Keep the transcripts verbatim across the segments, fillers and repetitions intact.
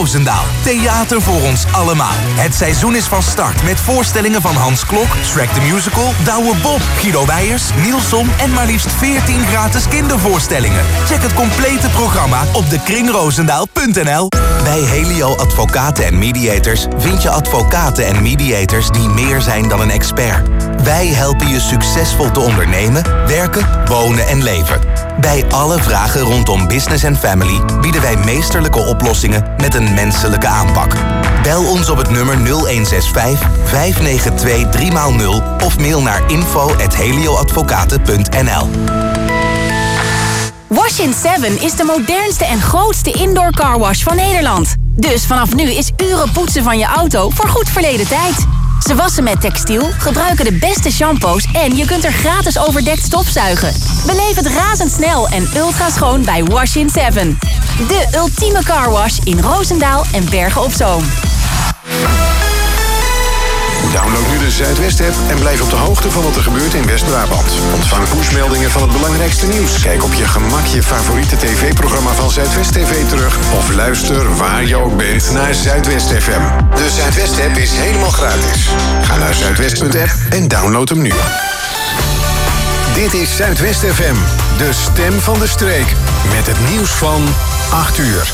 Roosendaal. Theater voor ons allemaal. Het seizoen is van start met voorstellingen van Hans Klok, Shrek the Musical, Douwe Bob, Guido Weijers, Nielson en maar liefst veertien gratis kindervoorstellingen. Check het complete programma op de kring roosendaal punt n l. Bij Helio Advocaten en Mediators vind je advocaten en mediators die meer zijn dan een expert. Wij helpen je succesvol te ondernemen, werken, wonen en leven. Bij alle vragen rondom business en family bieden wij meesterlijke oplossingen met een menselijke aanpak. Bel ons op het nummer nul een zes vijf, vijf negen twee, drie nul of mail naar info at helioadvocaten punt n l. Wash in seven is de modernste en grootste indoor carwash van Nederland. Dus vanaf nu is uren poetsen van je auto voor goed verleden tijd. Ze wassen met textiel, gebruiken de beste shampoos en je kunt er gratis overdekt stofzuigen. Beleef het razendsnel en ultra schoon bij Wash in seven. De ultieme carwash in Roosendaal en Bergen op Zoom. Download nu de Zuidwest-app en blijf op de hoogte van wat er gebeurt in West-Brabant. Ontvang pushmeldingen van het belangrijkste nieuws. Kijk op je gemak je favoriete tv-programma van Zuidwest T V terug. Of luister waar je ook bent naar Zuidwest F M. De Zuidwest-app is helemaal gratis. Ga naar zuidwest punt app en download hem nu. Dit is Zuidwest F M, de stem van de streek. Met het nieuws van acht uur.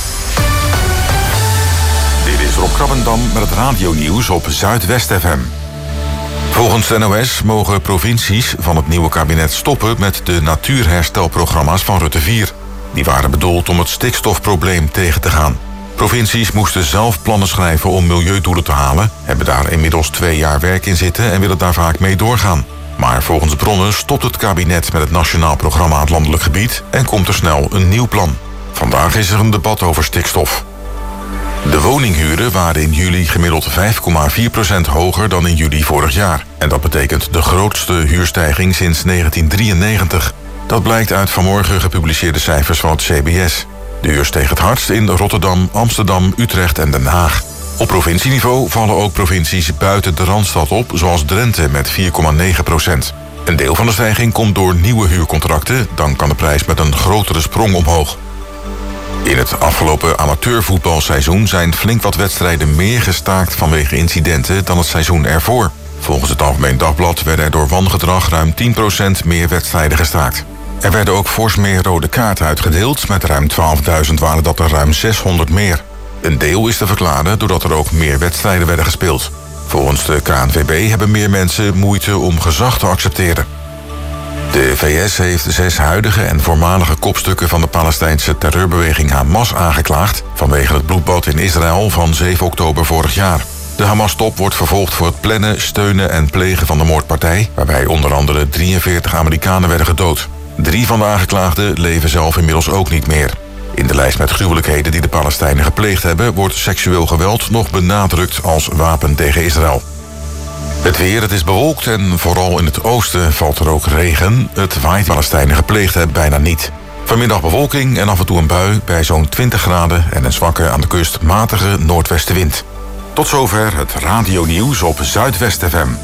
Dit is Rob Krabbendam met het radionieuws op Zuidwest F M. Volgens de N O S mogen provincies van het nieuwe kabinet stoppen met de natuurherstelprogramma's van Rutte vier. Die waren bedoeld om het stikstofprobleem tegen te gaan. Provincies moesten zelf plannen schrijven om milieudoelen te halen, hebben daar inmiddels twee jaar werk in zitten en willen daar vaak mee doorgaan. Maar volgens bronnen stopt het kabinet met het Nationaal Programma aan het Landelijk Gebied en komt er snel een nieuw plan. Vandaag is er een debat over stikstof. De woninghuren waren in juli gemiddeld vijf komma vier procent hoger dan in juli vorig jaar. En dat betekent de grootste huurstijging sinds negentien drieënnegentig. Dat blijkt uit vanmorgen gepubliceerde cijfers van het C B S. De huur steeg het hardst in Rotterdam, Amsterdam, Utrecht en Den Haag. Op provincieniveau vallen ook provincies buiten de Randstad op, zoals Drenthe met vier komma negen procent. Een deel van de stijging komt door nieuwe huurcontracten, dan kan de prijs met een grotere sprong omhoog. In het afgelopen amateurvoetbalseizoen zijn flink wat wedstrijden meer gestaakt vanwege incidenten dan het seizoen ervoor. Volgens het Algemeen Dagblad werden er door wangedrag ruim tien procent meer wedstrijden gestaakt. Er werden ook fors meer rode kaarten uitgedeeld, met ruim twaalfduizend waren dat er ruim zeshonderd meer. Een deel is te verklaren doordat er ook meer wedstrijden werden gespeeld. Volgens de K N V B hebben meer mensen moeite om gezag te accepteren. De V S heeft zes huidige en voormalige kopstukken van de Palestijnse terreurbeweging Hamas aangeklaagd vanwege het bloedbad in Israël van zeven oktober vorig jaar. De Hamas-top wordt vervolgd voor het plannen, steunen en plegen van de moordpartij, waarbij onder andere drieënveertig Amerikanen werden gedood. Drie van de aangeklaagden leven zelf inmiddels ook niet meer. In de lijst met gruwelijkheden die de Palestijnen gepleegd hebben wordt seksueel geweld nog benadrukt als wapen tegen Israël. Het weer, het is bewolkt en vooral in het oosten valt er ook regen. Het waait Palestijnen gepleegd hebben bijna niet. Vanmiddag bewolking en af en toe een bui bij zo'n twintig graden en een zwakke aan de kust matige noordwestenwind. Tot zover het radionieuws op Zuidwest F M.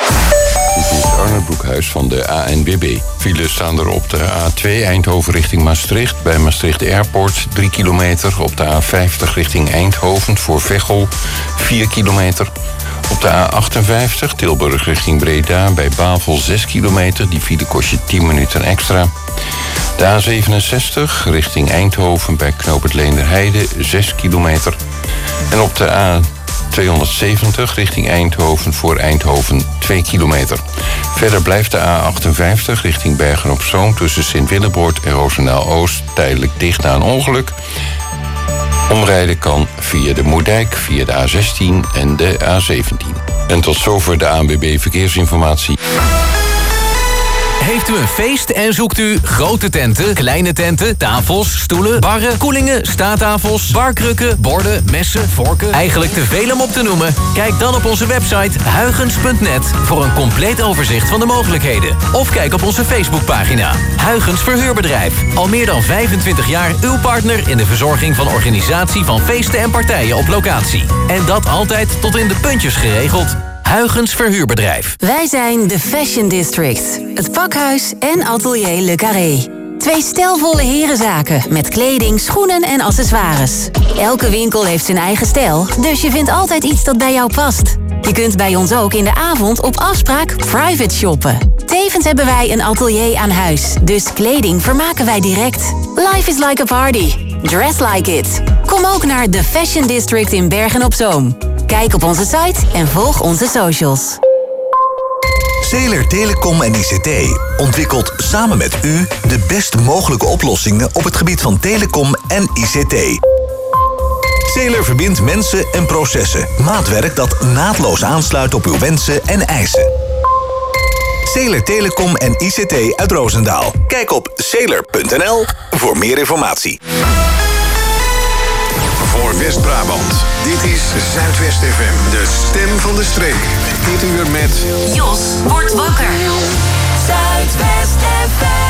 Dit is Arnold Broekhuis van de A N W B. Files staan er op de A twee Eindhoven richting Maastricht. Bij Maastricht Airport drie kilometer. Op de A vijftig richting Eindhoven voor Veghel vier kilometer. Op de A achtenvijftig Tilburg richting Breda bij Bavel zes kilometer. Die file kost je tien minuten extra. De A zevenenzestig richting Eindhoven bij Knoop het Leenderheide zes kilometer. En op de A tweehonderdzeventig richting Eindhoven voor Eindhoven twee kilometer. Verder blijft de A achtenvijftig richting Bergen op Zoom tussen Sint-Willeboord en Roosendaal-Oost tijdelijk dicht na een ongeluk. Omrijden kan via de Moerdijk, via de A zestien en de A zeventien. En tot zover de A N W B Verkeersinformatie. Heeft u een feest en zoekt u grote tenten, kleine tenten, tafels, stoelen, barren, koelingen, staattafels, barkrukken, borden, messen, vorken, eigenlijk te veel om op te noemen? Kijk dan op onze website huygens punt net voor een compleet overzicht van de mogelijkheden. Of kijk op onze Facebookpagina. Huygens Verhuurbedrijf. Al meer dan vijfentwintig jaar uw partner in de verzorging van organisatie van feesten en partijen op locatie. En dat altijd tot in de puntjes geregeld. Huygens Verhuurbedrijf. Wij zijn de Fashion District. Het pakhuis en atelier Le Carré. Twee stijlvolle herenzaken met kleding, schoenen en accessoires. Elke winkel heeft zijn eigen stijl, dus je vindt altijd iets dat bij jou past. Je kunt bij ons ook in de avond op afspraak private shoppen. Tevens hebben wij een atelier aan huis, dus kleding vermaken wij direct. Life is like a party. Dress like it. Kom ook naar The Fashion District in Bergen-op-Zoom. Kijk op onze site en volg onze socials. Zeeler Telecom en I C T ontwikkelt samen met u de best mogelijke oplossingen op het gebied van telecom en I C T. Zeeler verbindt mensen en processen. Maatwerk dat naadloos aansluit op uw wensen en eisen. Zeeler Telecom en I C T uit Roosendaal. Kijk op zeeler punt n l voor meer informatie. Voor West-Brabant. Dit is Zuidwest F M, de stem van de streek. Dit uur met... Jos wordt wakker. Zuidwest F M.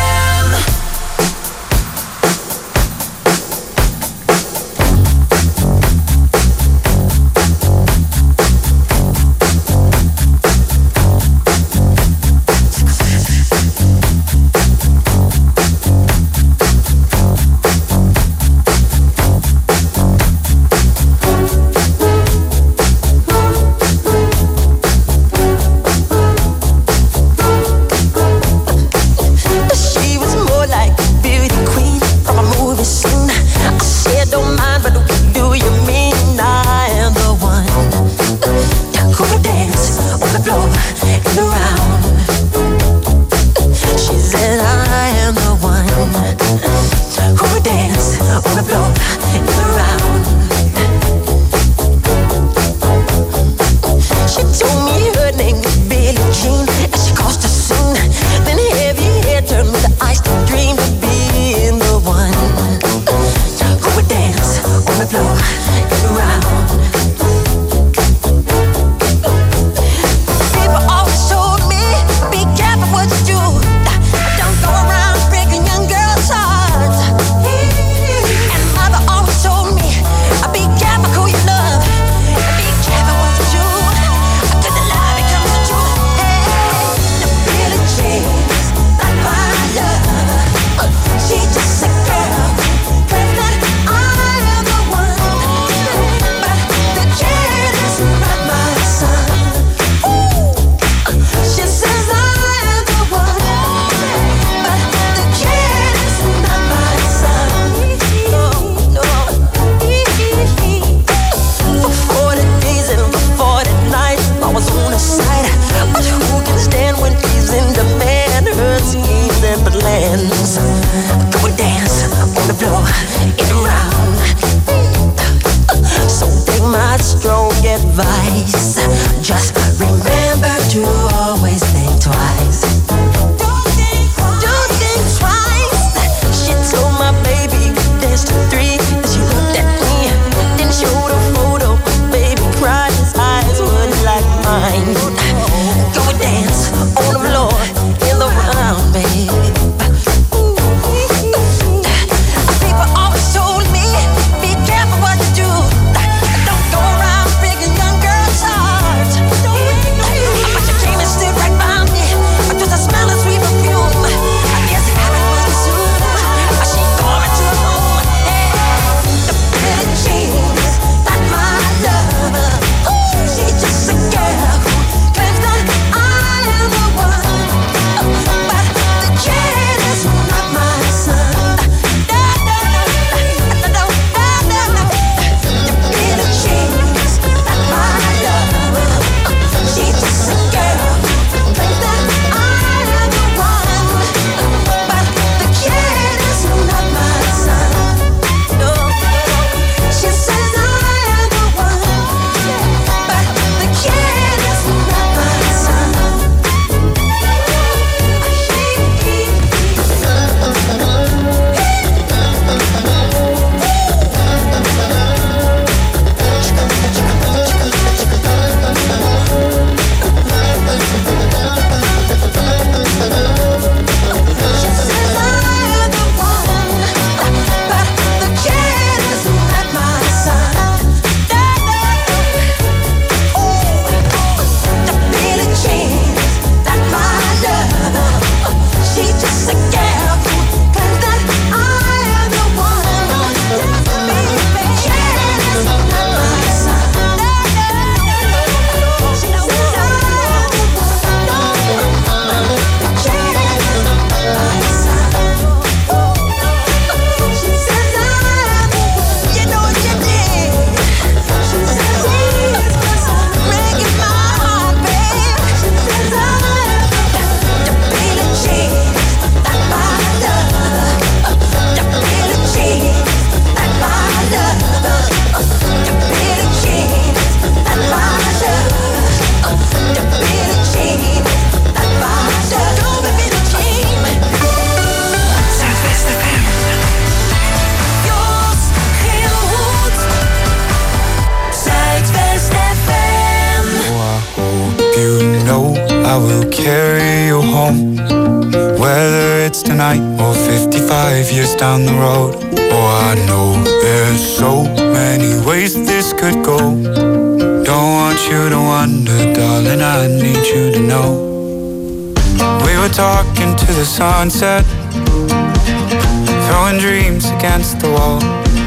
I will carry you home. Whether it's tonight or fifty-five years down the road. Oh, I know there's so many ways this could go. Don't want you to wonder, darling, I need you to know. We were talking to the sunset, throwing dreams against the wall.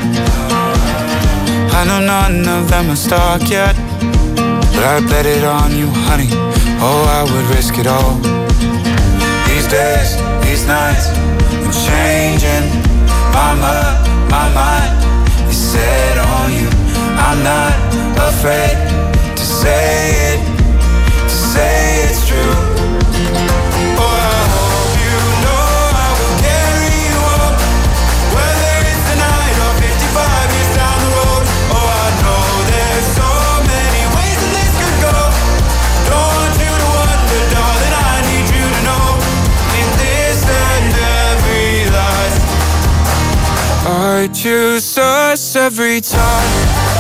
I know none of them are stuck yet, but I bet it on you, honey. Oh, I would risk it all. These days, these nights, I'm changing my mind, my mind is set on you. I'm not afraid to say it, to say it's true. I choose us every time.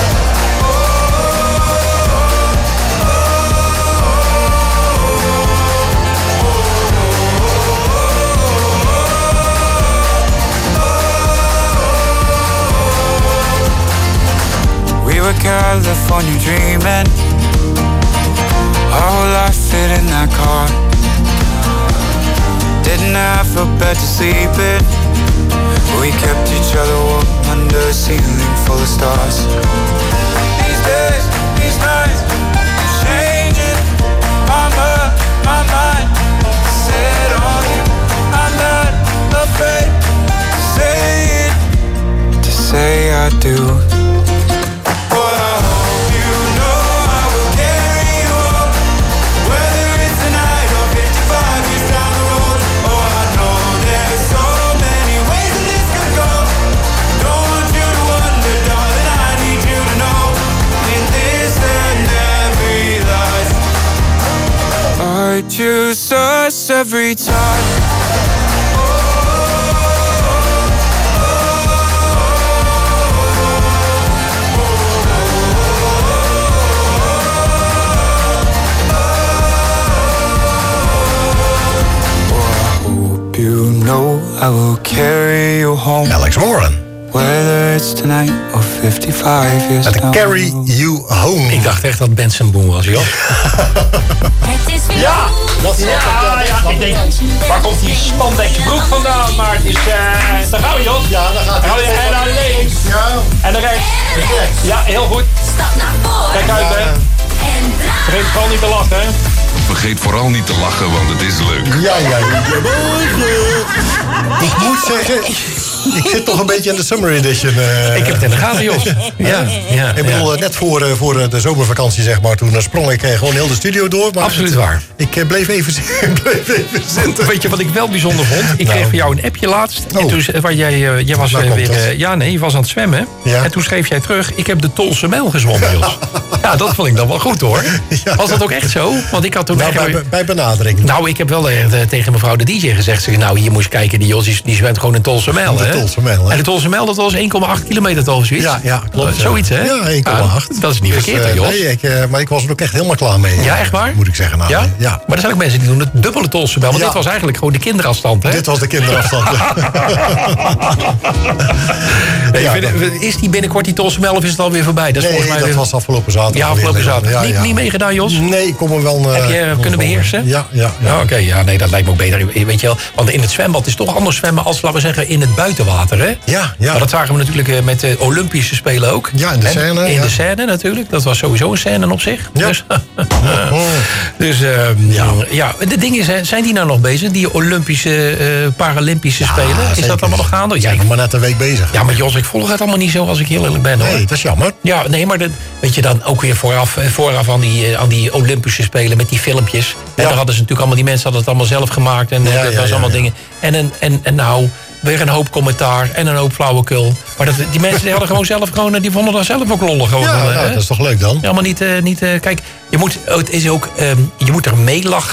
We were California dreaming, our whole life fit in that car. Didn't have a bed to sleep in, we kept each other warm under a ceiling full of stars. These days, these nights, I'm changing my mind, my mind set on you. I'm not afraid to say it, to say I do. I choose us every time. You know I will carry you home. Alex Warren. Whether it's tonight or fifty-five years down. Carry you home. Ik dacht echt dat Benson Boone was, joh. Ja, dat is ja, ja, ja, ik denk, waar komt die spandex broek vandaan? Maar het is, uh, daar gaan we, Jos. Ja, daar gaat hij. En naar links. Ja. En naar rechts. Ja, heel goed. Kijk uit, hè. Vergeet vooral niet te lachen, hè. Vergeet vooral niet te lachen, want het is leuk. Ja, ja, ja. Ik moet zeggen, ik zit toch een beetje in de Summer Edition. Uh, ik heb het in de gaten, Jos. Ja, ja, ik bedoel, ja. net voor, uh, voor de zomervakantie, zeg maar, toen sprong ik uh, gewoon heel de studio door. Maar absoluut het, waar. Ik uh, bleef, even, bleef even zitten. Weet je wat ik wel bijzonder vond? Ik nou. kreeg van jou een appje laatst. Oh. En toen, waar jij, uh, jij was uh, weer... Uh, ja, nee, je was aan het zwemmen. Ja. En toen schreef jij terug, ik heb de Tolse Mijl gezwommen, Jos. Ja, dat vond ik dan wel goed, hoor. Ja. Was dat ook echt zo? Want ik had toen... Nou, bij, bij benadering. Nou, ik heb wel uh, tegen mevrouw de D J gezegd. Zeg, nou, hier moet je kijken, die Jos die, die zwemt gewoon in Tolse Mijl, hè? De Tolse Mijl, hè? En de Tolse Mijl, dat was één komma acht kilometer toch, zoiets? Ja, ja, klopt. Uh, zoiets, hè? Ja, één komma acht. Ja, dat is niet dus, verkeerd, hè, Jos? Nee, ik, uh, maar ik was er ook echt helemaal klaar mee. Ja, echt waar? Moet ik zeggen. Nou, ja? ja? Maar er zijn ook mensen die doen het dubbele Tolse Mijl. Want ja. dit was eigenlijk gewoon de kinderafstand, hè? Dit was de kinderafstand, nee, ja, vind, is die binnenkort die Tolse Mijl of is het alweer voorbij? Dat, is nee, mij dat weer... was afgelopen zaterdag. Ja, afgelopen zaterdag. Ja, ja. Niet, niet meegedaan, Jos? Nee, ik kon me wel... Uh, Heb je uh, kunnen beheersen? Ja, ja. ja. ja Oké, okay, ja, nee, dat lijkt me ook beter. Weet je wel, want in het zwembad is toch anders zwemmen als, laten we zeggen, in het buitenwater, hè? Ja, ja. Maar dat zagen we natuurlijk met de Olympische Spelen ook. Ja, in de scène. In ja. de scène natuurlijk. Dat was sowieso een scène op zich. Ja. Dus, dus uh, ja. ja, de ding is, zijn die nou nog bezig? Die Olympische, uh, Paralympische ja, Spelen? Is zeker. dat allemaal nog gaande? Ja, ik ben maar net een week bezig. Ja, maar Jos, ik volg het allemaal niet zo als ik heel eerlijk ben, hoor. Nee, dat is jammer. Ja, nee, maar dat, weet je dan ook weer vooraf, vooraf aan, die, aan die Olympische Spelen met die filmpjes. En ja. daar hadden ze natuurlijk allemaal, die mensen hadden het allemaal zelf gemaakt. En ja, dat ja, was ja, allemaal ja. dingen. En, en, en, en nou... weer een hoop commentaar en een hoop flauwekul. Maar dat, die mensen die hadden gewoon zelf gewoon, die vonden dat zelf ook lollig. Gewoon, ja, nou, dat is toch leuk dan? Ja, maar niet, uh, niet uh, kijk, je moet, het is ook, um, je moet er mee lachen.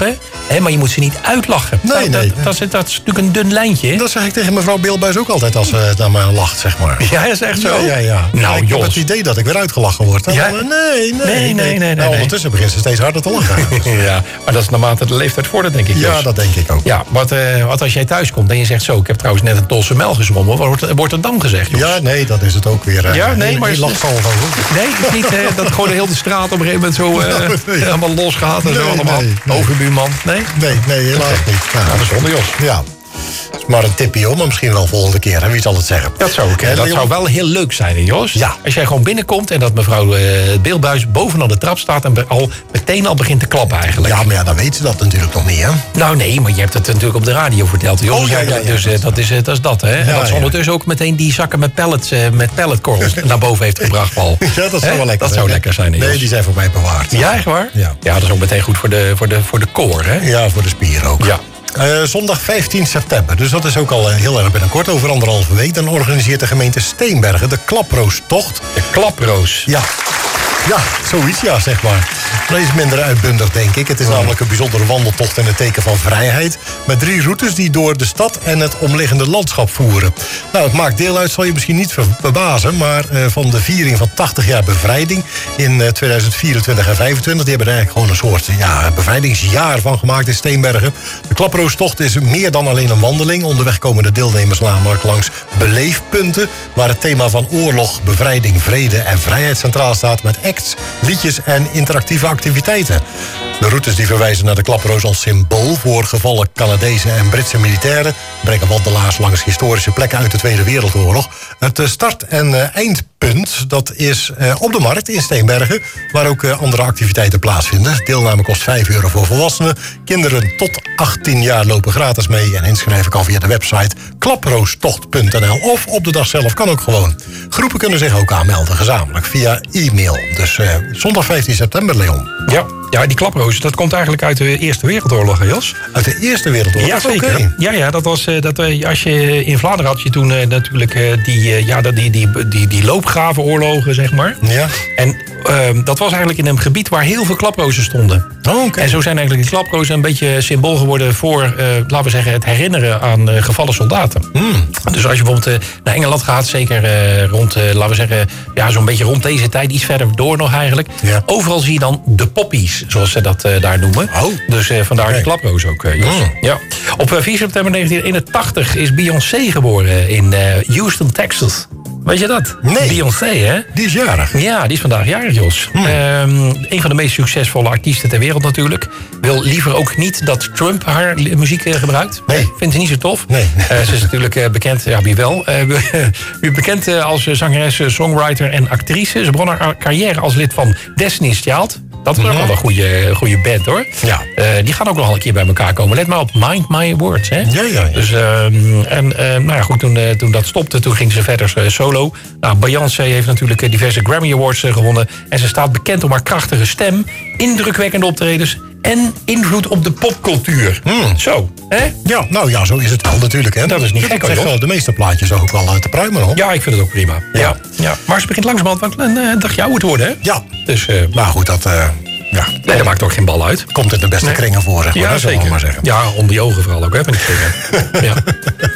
Hè, maar je moet ze niet uitlachen. Nee, nou, nee. Dat, dat, is, dat is natuurlijk een dun lijntje. Dat zeg ik tegen mevrouw Beelbuis ook altijd als ze naar mij lacht, zeg maar. Ja, dat is echt zo? Ja, ja, ja. Nou, ik Jos. heb het idee dat ik weer uitgelachen word. Ja? Nee, nee, nee. Nee, nee, nee. Nou, nee. ondertussen begint ze steeds harder te lachen. Ja, maar dat is naarmate de leeftijd vordert, denk ik. Ja, Jos. dat denk ik ook. Ja, wat, uh, wat als jij thuis komt en je zegt zo... ik heb trouwens net een Tolse Mel gezwommen. Wat wordt, wordt er dan gezegd, Jos? Ja, nee, dat is het ook weer. Uh, Ja, nee, maar... Die lacht al van. Nee, het is niet uh, dat gewoon de hele straat op een gegeven moment zo uh, nee. helemaal losgaat en Nee, zo allemaal. nee, nee. Overbuurman, nee? Nee, nee, helaas niet. Nou, dat is zonde, Jos. Ja. Het is maar een tipje hoor, maar misschien wel volgende keer. Hè? Wie zal het zeggen? Dat zou, okay. dat zou wel heel leuk zijn, hè, Jos. Ja. Als jij gewoon binnenkomt en dat mevrouw uh, Beelbuis bovenaan de trap staat... en be- al meteen al begint te klappen eigenlijk. Ja, maar ja, dan weet ze dat natuurlijk nog niet, hè? Nou nee, maar je hebt het natuurlijk op de radio verteld, Jos. Oh, ja, ja, ja, dus uh, dat, is, uh, dat is dat, hè. En Ja, dat ze ja. ondertussen ook meteen die zakken met pellets, uh, met pelletkorrels naar boven heeft gebracht, Paul. Ja, dat zou Hè? wel lekker Dat zijn. zou lekker zijn, hè, Jos. Nee, die zijn voor mij bewaard. Ja, echt waar? Ja. Ja, dat is ook meteen goed voor de, voor de, voor de koor, hè. Ja, voor de spier ook. Ja. Uh, zondag vijftien september, dus dat is ook al uh, heel erg binnenkort, over anderhalve week. Dan organiseert de gemeente Steenbergen de Klaproostocht. De Klaproos. Ja. Ja, zoiets, ja, zeg maar. Dat is minder uitbundig, denk ik. Het is namelijk een bijzondere wandeltocht in het teken van vrijheid. Met drie routes die door de stad en het omliggende landschap voeren. Nou, het maakt deel uit, zal je misschien niet ver- verbazen... maar uh, van de viering van tachtig jaar bevrijding in uh, tweeduizend vierentwintig en vijfentwintig... die hebben er eigenlijk gewoon een soort ja, bevrijdingsjaar van gemaakt in Steenbergen. De Klaproostocht is meer dan alleen een wandeling. Onderweg komen de deelnemers namelijk langs beleefpunten... waar het thema van oorlog, bevrijding, vrede en vrijheid centraal staat... met acts, liedjes en interactieve activiteiten. De routes die verwijzen naar de Klaproos als symbool... voor gevallen Canadese en Britse militairen... brengen wandelaars langs historische plekken uit de Tweede Wereldoorlog. Het uh, start- en uh, eindpunt dat is uh, op de markt in Steenbergen... waar ook uh, andere activiteiten plaatsvinden. Deelname kost vijf euro voor volwassenen. Kinderen tot achttien jaar lopen gratis mee... en inschrijven kan via de website klaproostocht punt n l... of op de dag zelf kan ook gewoon. Groepen kunnen zich ook aanmelden, gezamenlijk, via e-mail. Dus uh, zondag vijftien september, Leon. Ja, ja, die Klaproos, dat komt eigenlijk uit de Eerste Wereldoorlog, hè, Jos? Uit de Eerste Wereldoorlog? Ja, zeker. Okay. Ja, ja, dat was, uh, dat, uh, als je in Vlaanderen had je toen uh, natuurlijk uh, die, uh, ja, die, die, die, die, die loopgravenoorlogen, zeg maar. Ja. En uh, dat was eigenlijk in een gebied waar heel veel klaprozen stonden. Oh, okay. En zo zijn eigenlijk die klaprozen een beetje symbool geworden voor, uh, laten we zeggen, het herinneren aan uh, gevallen soldaten. Mm. Dus als je bijvoorbeeld uh, naar Engeland gaat, zeker uh, rond, uh, laten we zeggen, ja, zo'n beetje rond deze tijd, iets verder door nog eigenlijk. Ja. Overal zie je dan de poppies, zoals ze dat uh, daar noemen. Oh. Dus uh, vandaar Okay. de klaproos ook, uh, Jos. Mm. Ja. Op uh, vier september negentien eenentachtig is Beyoncé geboren in uh, Houston, Texas. Weet je dat? Nee. Beyoncé, hè? Die is jarig. Ja, die is vandaag jarig, Jos. Hmm. Um, een van de meest succesvolle artiesten ter wereld natuurlijk. Wil liever ook niet dat Trump haar li- muziek uh, gebruikt. Nee. Vindt ze niet zo tof. Nee. Uh, ze is natuurlijk uh, bekend, ja, wie wel. Uh, wie bekend uh, als uh, zangeres, uh, songwriter en actrice. Ze begon haar carrière als lid van Destiny's Child. Dat is ook wel een goede, goede band, hoor. Ja. Uh, die gaan ook nog wel een keer bij elkaar komen. Let maar op, Mind My Words, hè? Ja, ja, ja. Dus, um, en uh, nou ja, goed, toen, uh, toen dat stopte, toen ging ze verder uh, solo. Nou, Beyoncé heeft natuurlijk uh, diverse Grammy Awards uh, gewonnen. En ze staat bekend om haar krachtige stem, indrukwekkende optredens en invloed op de popcultuur. Hmm. Zo, hè? Ja, nou ja, zo is het wel natuurlijk. Hè. Dat is niet Ik gek, hoor, zeg Jos. wel, de meeste plaatjes ook wel uh, te pruimen, hoor. Ja, ik vind het ook prima. Ja. Ja. Ja. Maar ze begint langzamerhand wat een uh, dagje ouder te worden, hè? Ja. Dus, uh, Maar goed, dat... Uh, ja, nee, dat maakt ook geen bal uit. komt in de beste Nee. kringen voor, zeg maar. Ja, hè, zullen we zeker. maar zeggen. Ja, om die ogen vooral ook, hè, van die dingen. Ja.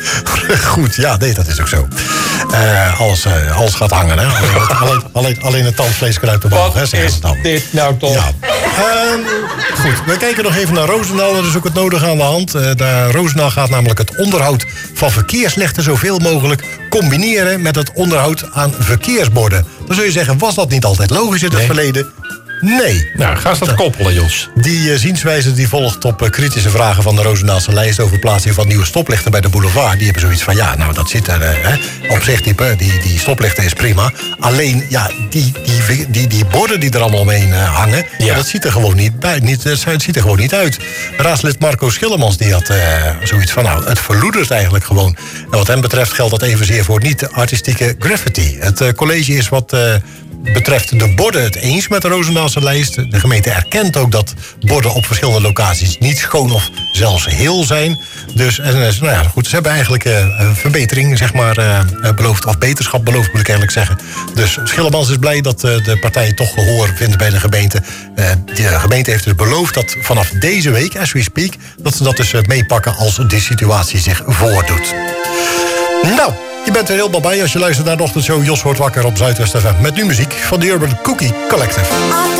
Goed, ja, nee, dat is ook zo. Uh, alles, uh, alles gaat hangen, hè. Alleen, het- alleen, alleen, alleen het tandvlees kruipt de boog, hè, zeggen ze dan. dit nou toch? Ja. Ehm, goed, we kijken nog even naar Roosendaal. Er is ook het nodige aan de hand. Uh, de Roosendaal gaat namelijk het onderhoud van verkeerslichten zoveel mogelijk combineren met het onderhoud aan verkeersborden. Dan zul je zeggen, was dat niet altijd logisch in het Nee. verleden? Nee. Nou, ga eens dat koppelen, Jos. Die uh, zienswijze die volgt op uh, kritische vragen van de Roosendaalse lijst over plaatsing van nieuwe stoplichten bij de boulevard. Die hebben zoiets van, ja, nou dat zit er, uh, hè. Op zich, die, die, die stoplichten is prima. Alleen, ja, die, die, die, die borden die er allemaal omheen uh, hangen, Ja. dat ziet er gewoon niet bij. Niet, uh, het ziet er gewoon niet uit. Raadslid Marco Schillemans die had uh, zoiets van, nou, het verloedert eigenlijk gewoon. En wat hem betreft geldt dat evenzeer voor niet-artistieke graffiti. Het uh, college is wat... Uh, betreft de borden het eens met de Roosendaalse afvalmassenlijst. De gemeente erkent ook dat borden op verschillende locaties niet schoon of zelfs heel zijn. Dus en, nou ja, goed, ze hebben eigenlijk uh, een verbetering zeg maar, uh, beloofd, of beterschap beloofd moet ik eigenlijk zeggen. Dus Schillemans is blij dat uh, de partij toch gehoor vindt bij de gemeente. Uh, de gemeente heeft dus beloofd dat vanaf deze week, as we speak, dat ze dat dus uh, meepakken als de situatie zich voordoet. Nou, je bent er helemaal bij als je luistert naar de ochtendshow Jos wordt wakker op Zuidwest F M. Met nu muziek van de Urban Cookie Collective.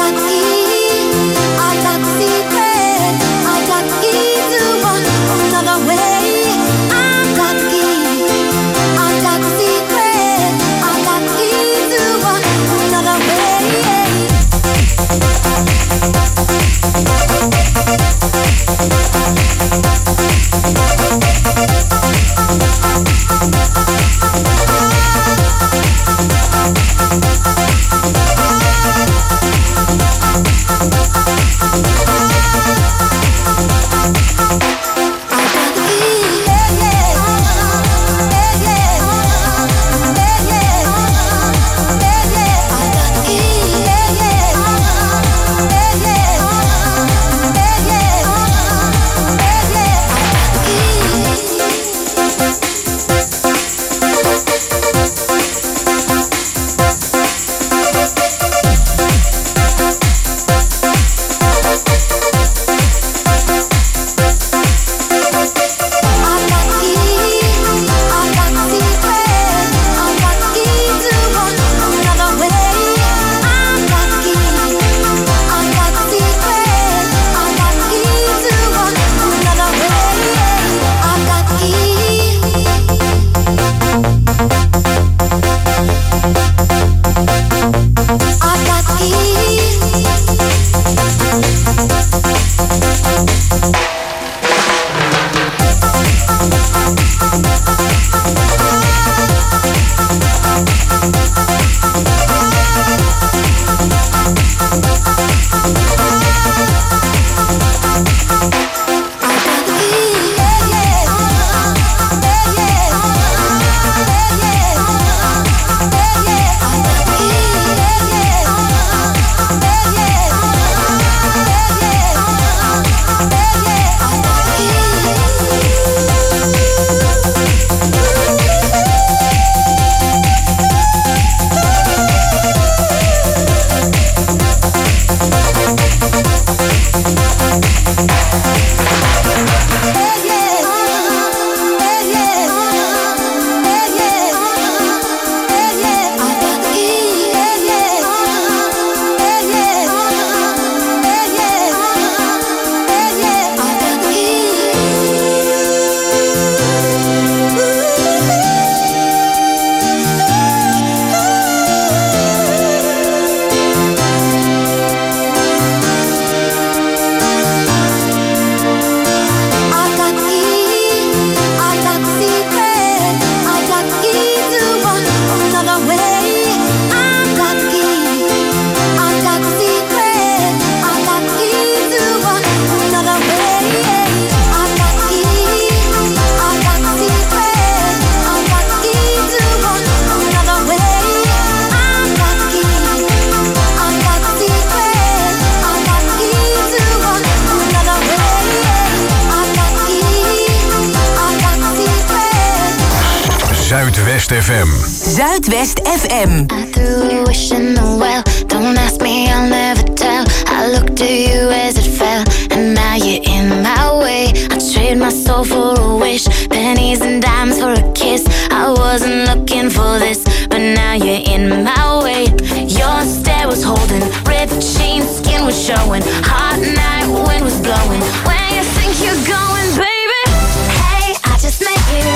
Zuidwest F M. Zuidwest F M. I threw a wish in the well. Don't ask me, I'll never tell. I looked at you as it fell, and now you're in my way. I trade my soul for a wish, pennies and dimes for a kiss. I wasn't looking for this, but now you're in my way. Your stare was holding, ripped jeans, skin was showing. Hot night, wind was blowing. Where you think you're going, baby? Hey, I just met you,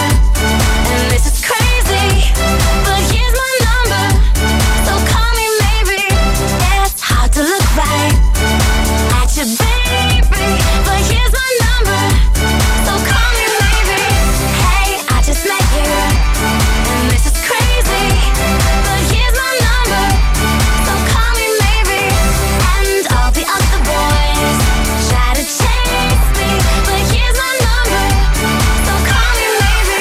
and this is crazy, but here's my number, so call me maybe. It's hard to look right at you, baby, but here's my number, so call me maybe. Hey, I just met you, and this is crazy, but here's my number, so call me maybe. And all the other boys try to chase me, but here's my number, so call me maybe.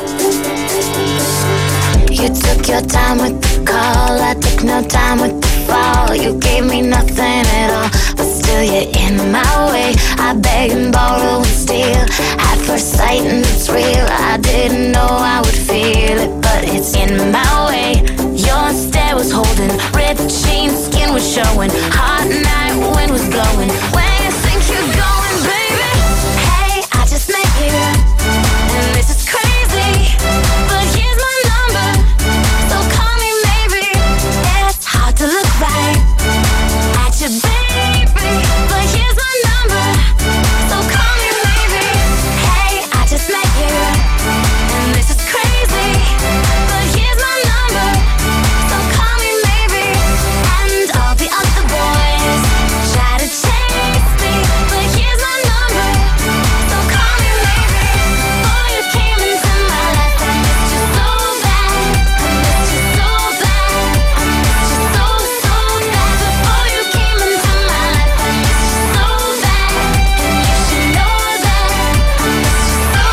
You took your time with the call, I took no time with the phone. all. You gave me nothing at all, but still you're in my way. I beg and borrow and steal at first sight, and it's real. I didn't know I would feel it, but it's in my way. Your stare was holding, red chain, skin was showing, hot night wind was blowing. Where you think you're going, baby? Hey, I just met you, and this is crazy, but here's my number, so call me maybe. It's hard to look right at you, baby, but here's my number, so call me maybe. Hey, I just met you, and this is crazy, but here's my number, so call me maybe. And all the other boys try to chase me, but here's my number, so call me maybe. Before you came into my life, I missed you so bad, I missed you so bad, I missed you so, so bad. Before you came into my life, I missed you so bad, and you should know that I missed you so,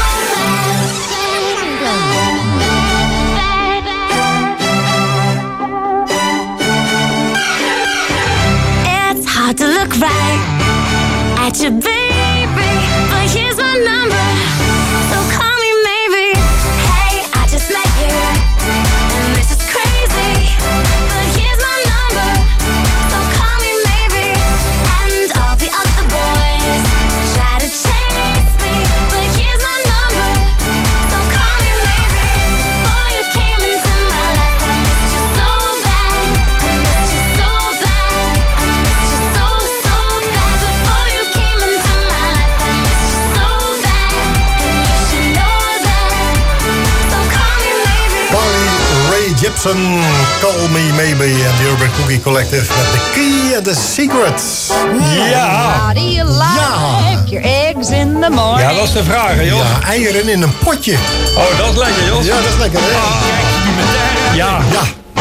so bad. It's hard to look right at you, baby, but here's my number, so call me maybe. Hey, I just met you, and this is crazy, but here's my number, so call me maybe. And all the other boys try to chase me, but here's my number, so call me maybe. Before you came into my life, I missed you so bad, I missed you so bad, I missed you so, so bad. Before you came into my life, I missed you so bad, and you should know that, so call me maybe. Carly Rae Jepsen, Call Me Maybe en de Urban Cookie Collective met The Key and The Secret. Ja. How do you like your eggs in the morning? Ja, dat is de vraag, hè, joh. Ja, eieren in een potje. Oh, dat is lekker, joh. Ja, dat is lekker, hè? Ja. Ja.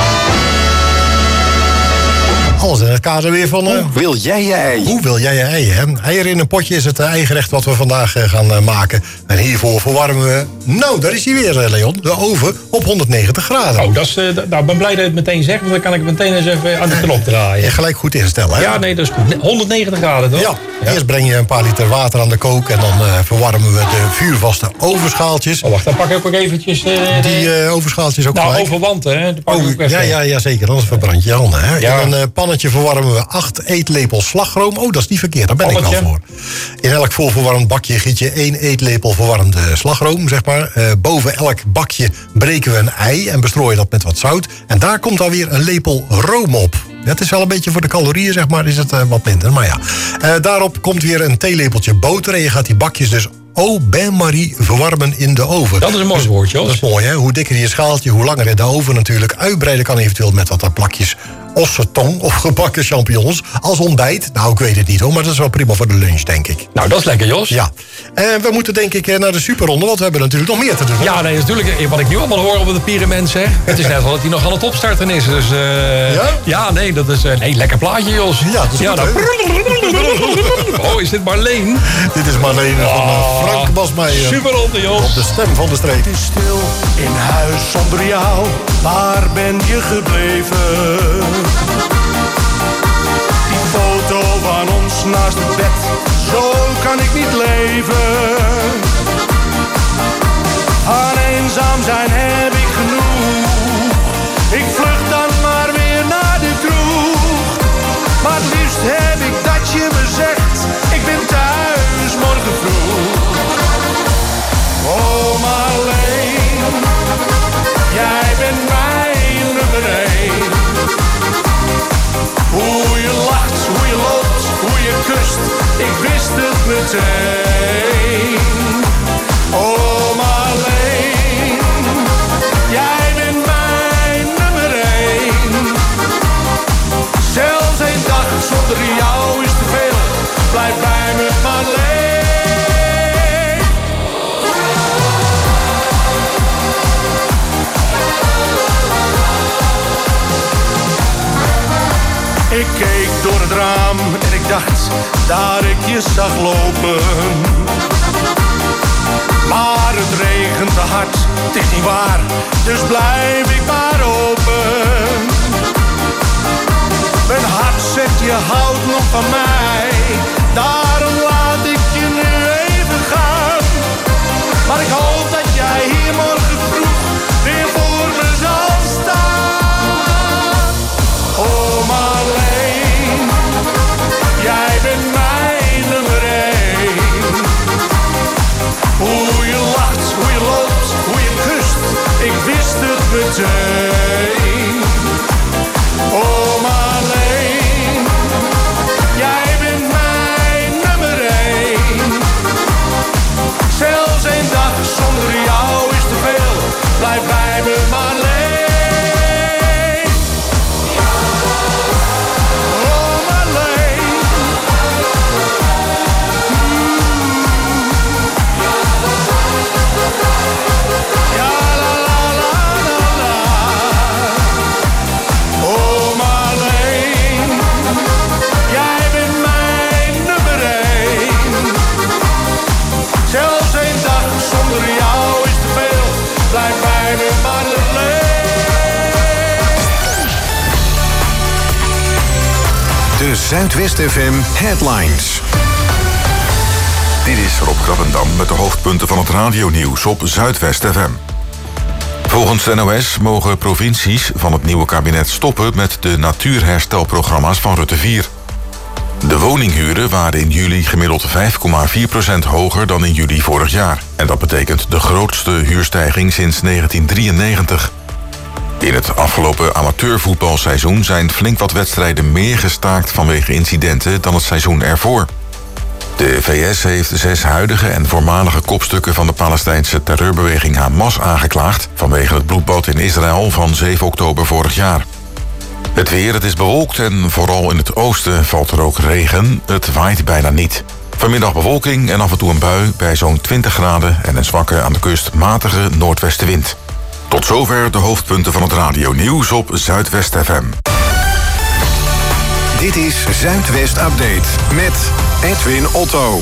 Alles in het kader weer van... Uh, Wil jij je ei? hoe wil jij je ei, hè? Eieren in een potje is het uh, eigerecht wat we vandaag uh, gaan uh, maken. En hiervoor verwarmen we... Nou, daar is hij weer, uh, Leon. De oven op honderdnegentig graden. Oh, dat is, uh, nou, ik ben blij dat je het meteen zegt, want dan kan ik het meteen eens even aan de knop draaien. Je gelijk goed instellen, hè? Ja, nee, dat is goed. honderdnegentig graden, toch? Ja. Ja. Eerst breng je een paar liter water aan de kook... en dan uh, verwarmen we de vuurvaste ovenschaaltjes. Oh, wacht, dan pak ik ook eventjes... Uh, Die uh, ovenschaaltjes ook nou, gelijk. overwanten, hè? Pak Oh, ik ook ja, even. ja, ja, zeker. Anders verbrand je je handen. Hè? Ja. In een uh, pannetje verwarmen we acht eetlepels slagroom. Oh, dat is niet verkeerd. Daar ben Pannetje. ik wel voor. In elk vol verwarmd bakje giet je één eetlepel verwarmde slagroom, zeg maar. Uh, boven elk bakje breken we een ei en bestrooien dat met wat zout. En daar komt dan weer een lepel room op. Dat is wel een beetje voor de calorieën, zeg maar, is het uh, wat minder. Maar ja, uh, daarop komt weer een theelepeltje boter. En je gaat die bakjes dus au bain-marie verwarmen in de oven. Dat is een mooi Dus, woordje, Jos. dat is mooi, hè? Hoe dikker je schaaltje, hoe langer de oven natuurlijk. Uitbreiden kan eventueel met wat plakjes ossetong of gebakken champignons. Als ontbijt, nou, ik weet het niet hoor, maar dat is wel prima voor de lunch, denk ik. Nou, dat is lekker, Jos. Ja. En we moeten denk ik naar de superronde, want we hebben natuurlijk nog meer te doen. Hè? Ja, nee, natuurlijk. Wat ik nu allemaal hoor over de Pyramens, hè. Het is net wel dat hij nog aan het opstarten is. Dus, uh, ja? Ja, nee, dat is een nee, lekker plaatje, Jos. Ja, dat is ja, goed, nou, oh, is dit Marleen? Dit is Marleen van uh, Frank Basmeijer. Superronde, Jos. Op de stem van de streek. Het is stil in huis zonder jou. Waar ben je gebleven? Die foto van ons naast het bed. Zo kan ik niet leven. Aan eenzaam zijn heb ik genoeg. Ik vlucht dan maar weer naar de kroeg. Maar het liefst heb ik dat je me zegt. Ik ben thuis morgen vroeg. Oh Marleen, jij bent mijn nummer één. Hoe je lacht, hoe je loopt, hoe je kust, ik wist het meteen. Oh Marleen, jij bent mijn nummer één. Zelfs een dag zonder jou is te veel, blijf bij me Marleen. Ik keek door het raam en ik dacht dat ik je zag lopen. Maar het regent te hard, het is niet waar, dus blijf ik maar open. Mijn hart zegt je houdt nog van mij. Daarom laat ik je nu even gaan. Maar ik hoop dat jij hier morgen vroeg weer voor me zal staan. Oh Marleen, jij bent mijn nummer één. Hoe je lacht, hoe je loopt, hoe je kust, ik wist het meteen. Oh Marleen, jij bent mijn nummer één. Zelfs een dag zonder jou is te veel, blijf bij me Marleen. Oh Marleen. Ja la la la la la. Oh Marleen, jij bent mijn nummer één. Zelfs een dag zonder jou is te veel, blijf bij me Marleen. De Zuidwest F M Headlines. Dit is Rob Krabbendam met de hoofdpunten van het radionieuws op Zuidwest F M. Volgens de N O S mogen provincies van het nieuwe kabinet stoppen met de natuurherstelprogramma's van Rutte vier. De woninghuren waren in juli gemiddeld vijf komma vier procent hoger dan in juli vorig jaar. En dat betekent de grootste huurstijging sinds negentien drieënnegentig. In het afgelopen amateurvoetbalseizoen zijn flink wat wedstrijden meer gestaakt vanwege incidenten dan het seizoen ervoor. De V S heeft zes huidige en voormalige kopstukken van de Palestijnse terreurbeweging Hamas aangeklaagd vanwege het bloedbad in Israël van zeven oktober vorig jaar. Het weer, het is bewolkt en vooral in het oosten valt er ook regen. Het waait bijna niet. Vanmiddag bewolking en af en toe een bui bij zo'n twintig graden en een zwakke aan de kust matige noordwestenwind. Tot zover de hoofdpunten van het radionieuws op Zuidwest F M. Dit is Zuidwest Update met Edwin Otto.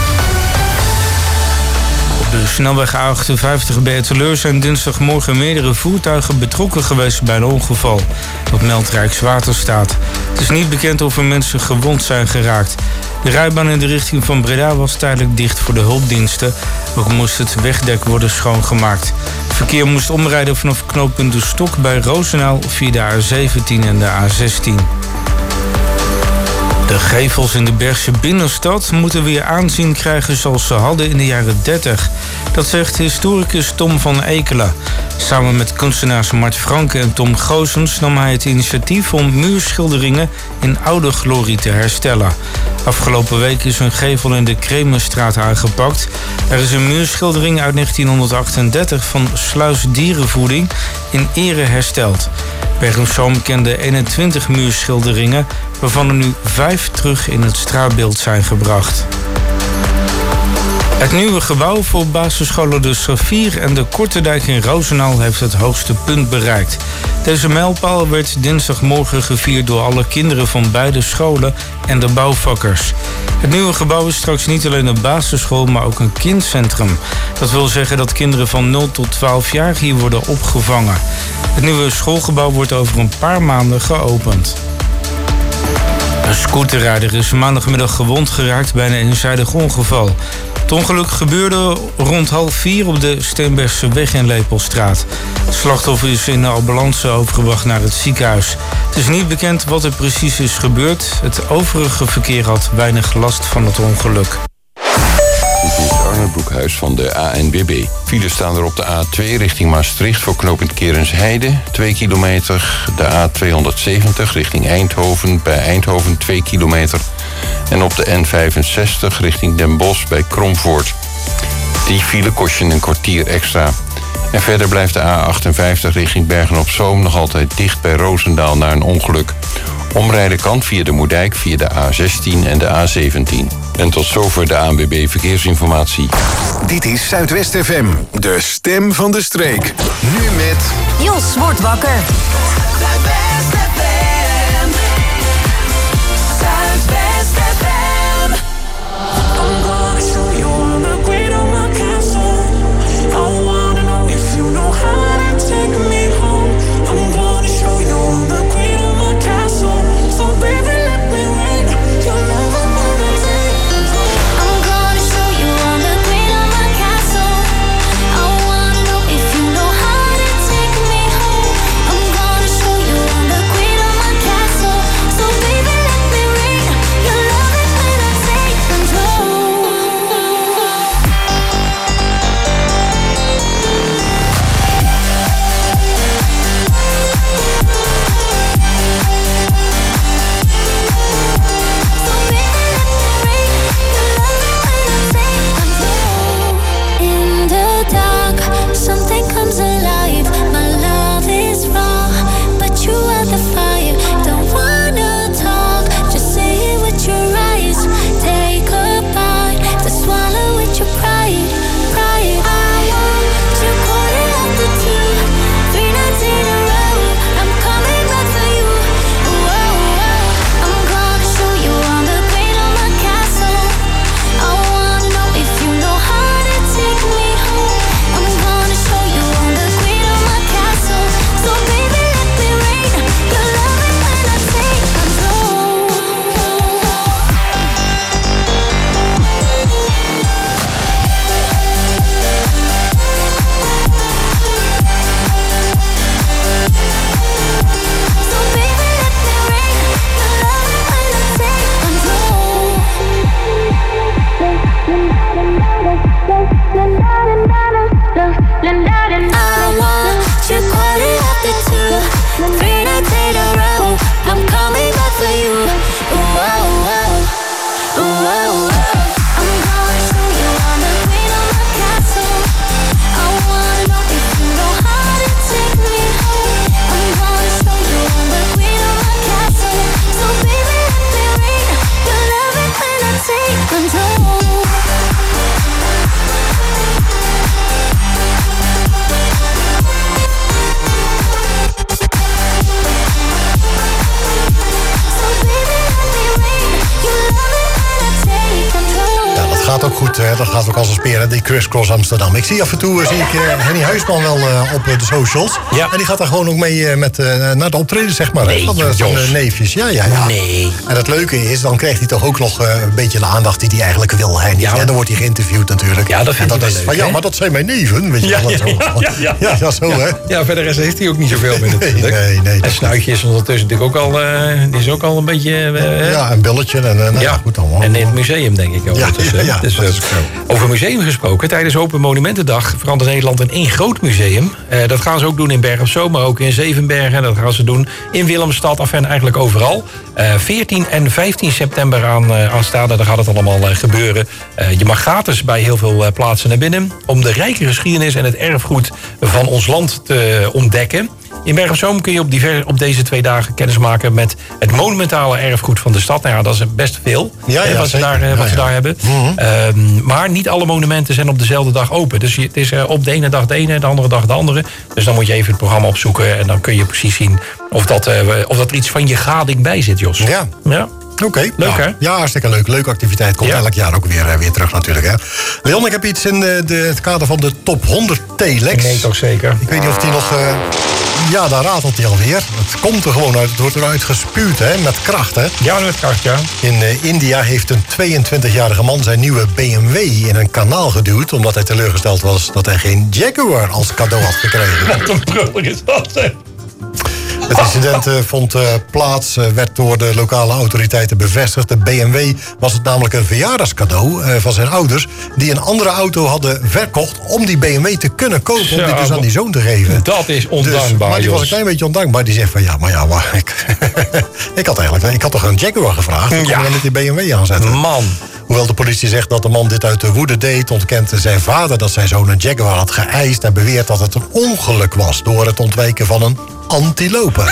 Op de snelweg A achtenvijftig bij Etteleur zijn dinsdagmorgen meerdere voertuigen betrokken geweest bij een ongeval. Dat meldt Rijkswaterstaat. Het is niet bekend of er mensen gewond zijn geraakt. De rijbaan in de richting van Breda was tijdelijk dicht voor de hulpdiensten. Ook moest het wegdek worden schoongemaakt. Verkeer moest omrijden vanaf knooppunt De Stok bij Roosendaal via de A zeventien en de A zestien. De gevels in de Bergse binnenstad moeten weer aanzien krijgen zoals ze hadden in de jaren dertig. Dat zegt historicus Tom van Ekelen. Samen met kunstenaars Mart Franke en Tom Goossens nam hij het initiatief om muurschilderingen in oude glorie te herstellen. Afgelopen week is een gevel in de Kremenstraat aangepakt. Er is een muurschildering uit negentienhonderdachtendertig van Sluis Dierenvoeding in ere hersteld. Bergen-op-Zoom kende eenentwintig muurschilderingen, waarvan er nu vijf terug in het straatbeeld zijn gebracht. Het nieuwe gebouw voor basisscholen De Saffier en de Kortedijk in Roosendaal heeft het hoogste punt bereikt. Deze mijlpaal werd dinsdagmorgen gevierd door alle kinderen van beide scholen en de bouwvakkers. Het nieuwe gebouw is straks niet alleen een basisschool, maar ook een kindcentrum. Dat wil zeggen dat kinderen van nul tot twaalf jaar hier worden opgevangen. Het nieuwe schoolgebouw wordt over een paar maanden geopend. Een scooterrijder is maandagmiddag gewond geraakt bij een eenzijdig ongeval. Het ongeluk gebeurde rond half vier op de Steenbergse weg in Lepelstraat. Het slachtoffer is in de ambulance overgebracht naar het ziekenhuis. Het is niet bekend wat er precies is gebeurd. Het overige verkeer had weinig last van het ongeluk. Dit is Arnold Broekhuis van de A N W B. Files staan er op de A twee richting Maastricht voor knooppunt Kerensheide, twee kilometer. De A tweehonderdzeventig richting Eindhoven, bij Eindhoven twee kilometer. En op de N vijfenzestig richting Den Bosch bij Kromvoort. Die file kost je een kwartier extra. En verder blijft de A achtenvijftig richting Bergen-op-Zoom nog altijd dicht bij Roosendaal na een ongeluk. Omrijden kan via de Moerdijk, via de A zestien en de A zeventien. En tot zover de A N W B Verkeersinformatie. Dit is Zuidwest F M, de stem van de streek. Nu met... Jos wordt wakker. Zuidwest F M. Zuidwest F M. I'm gonna show you all the great of my castle. I wanna know if you know how to take me home. I'm gonna show you all the great of my castle. So gaat ook goed, hè. Dat gaat ook als een speer, hè, die crisscross Amsterdam. Ik zie af en toe, uh, zie ik uh, Henny Huisman wel uh, op uh, de socials. Ja. En die gaat daar gewoon ook mee uh, met, uh, naar de optreden, zeg maar. Nee, van uh, zijn uh, neefjes. Ja, ja, ja. Nee. En het leuke is, dan krijgt hij toch ook nog uh, een beetje de aandacht die hij eigenlijk wil. Hè. Ja. En dan wordt hij geïnterviewd natuurlijk. Ja, dat vindt hij wel leuk, van, ja, maar dat zijn mijn neven, weet je ja, wel. Ja, zo. ja, ja, ja. Ja, ja, zo, ja. hè. Ja, verder heeft hij ook niet zoveel meer natuurlijk. Nee, nee. En Snuitje is ondertussen natuurlijk ook al, uh, die is ook al een beetje... Uh, ja, een billetje. En, uh, nou, ja, goed allemaal. En in het museum, denk ik ook. Ja, dus, ja, ja, dus, uh, over museum gesproken. Tijdens Open Monumentendag verandert Nederland in één groot museum. Uh, dat gaan ze ook doen in Berg op Zoom, maar ook in Zevenbergen. Dat gaan ze doen in Willemstad, af en eigenlijk overal. Uh, veertien en vijftien september aan, uh, aanstaande, daar gaat het allemaal uh, gebeuren. Uh, je mag gratis bij heel veel uh, plaatsen naar binnen om de rijke geschiedenis en het erfgoed van ons land te ontdekken. In Berg op Zoom kun je op, diver, op deze twee dagen kennis maken met het monumentale erfgoed van de stad. Nou ja, dat is best veel ja, ja, hè, wat, ze daar, uh, wat ja, ze daar hebben. Mm-hmm. Uh, maar niet alle monumenten zijn op dezelfde dag open. Dus je, het is uh, op de ene dag de ene, de andere dag de andere. Dus dan moet je even het programma opzoeken en dan kun je precies zien of dat, uh, of dat er iets van je gading bij zit, Jos. Ja. Ja. Oké, okay, leuk ja. hè? Ja, hartstikke leuk. Leuke activiteit. Komt ja. elk jaar ook weer, weer terug natuurlijk. Hè. Leon, ik heb iets in de, de, het kader van de top honderd Telex. Nee, toch zeker. Ik weet niet of die nog... Uh, ja, daar ratelt hij alweer. Het komt er gewoon uit. Het wordt eruit gespuwd, hè, met kracht, hè? Ja, met kracht, ja. In uh, India heeft een tweeëntwintigjarige man zijn nieuwe B M W in een kanaal geduwd, omdat hij teleurgesteld was dat hij geen Jaguar als cadeau had gekregen. Wat een prullig is dat, hè? Het incident uh, vond uh, plaats, uh, werd door de lokale autoriteiten bevestigd. De B M W was het namelijk een verjaardagscadeau uh, van zijn ouders, die een andere auto hadden verkocht om die B M W te kunnen kopen, om die dus aan die zoon te geven. Dat is ondankbaar, dus, maar die Jos. was een klein beetje ondankbaar. Die zegt van ja, maar ja, maar ik, ik had eigenlijk ik had toch een Jaguar gevraagd. Dan kon je met die B M W aanzetten. Man. Hoewel de politie zegt dat de man dit uit de woede deed, ontkent zijn vader dat zijn zoon een Jaguar had geëist en beweert dat het een ongeluk was door het ontwijken van een antilopen.